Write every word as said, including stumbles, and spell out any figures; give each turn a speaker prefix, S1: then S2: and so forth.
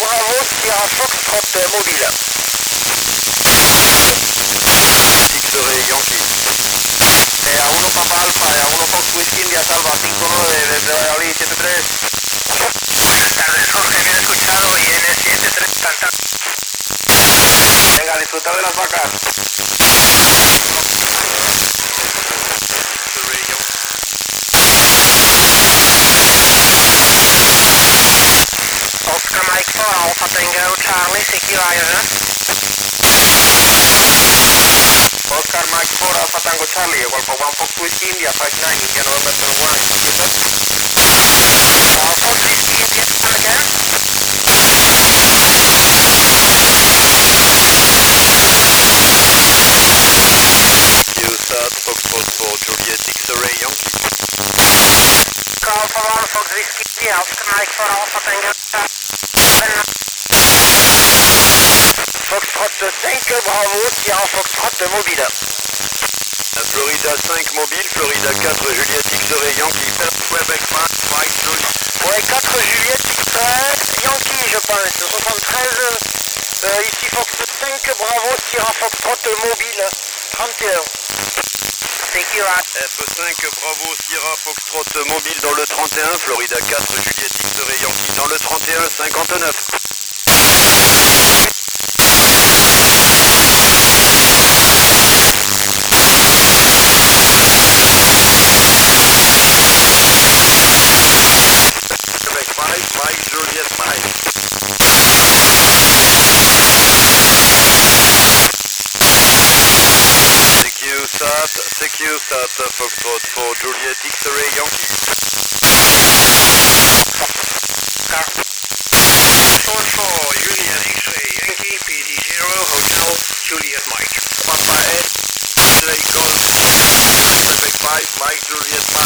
S1: Bravo, Sierra Foxtrot mobile.
S2: X-Ray Yankee.
S1: Eh, a uno Papa Alfa y a uno Fox Whisky India Salva cinco nueve desde Valladolid siete tres.
S3: Buenas tardes, Jorge, bien escuchado y N siete tres Cantar.
S1: Venga, a disfrutar de las vacas.
S2: X-Ray Yankee.
S3: Oscar Mike four Alpha Tango Charlie, C Q I over.
S1: Oscar Mike four Alpha Tango Charlie, equal for one Fox Whisky India five nine India November twenty-one.
S3: Uh, Fox Whisky India again.
S2: Q-Sat, Foxtrot four Juliet, X-Ray Yankee.
S3: Call for one Fox Whisky India, Oscar Mike four Alpha Tango Charlie.
S1: Foxtrot cinq Bravo, Sierra Foxtrot mobile.
S2: Florida cinq mobile, Florida quatre Juliet, X-Ray Yankee. Quebec Mike, Mike Juliet.
S1: Ouais, quatre Juliette, X-Ray Yankee, je pense. soixante-treize, euh, ici Fox cinq Bravo, Sierra Foxtrot mobile, trente et un.
S3: C Q I.
S2: F cinq Bravo, Sierra Foxtrot mobile dans le trente et un, Florida quatre Juliet, X-Ray Yankee dans le trente et un, cinquante-neuf. Quebec five, Mike Juliet Mike. C Q Sat, C Q Sat, Foxtrot four Juliet, X-Ray Yankee.
S3: Four four Juliet X-Ray Yankee, P D zero Hotel Juliet Mike.
S2: Papa eight, Lake Golf. Quebec five, Mike Juliet